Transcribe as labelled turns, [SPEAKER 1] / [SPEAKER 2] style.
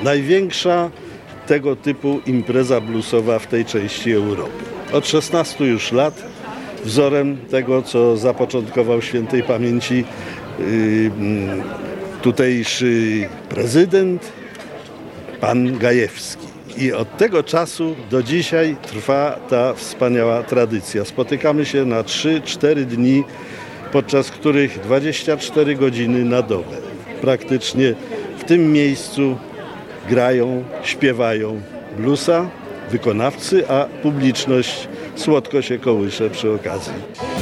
[SPEAKER 1] największa tego typu impreza bluesowa w tej części Europy. Od 16 już lat wzorem tego, co zapoczątkował świętej pamięci tutejszy prezydent, pan Gajewski. I od tego czasu do dzisiaj trwa ta wspaniała tradycja. Spotykamy się na 3-4 dni, podczas których 24 godziny na dobę. Praktycznie w tym miejscu grają, śpiewają bluesa wykonawcy, a publiczność słodko się kołysze przy okazji.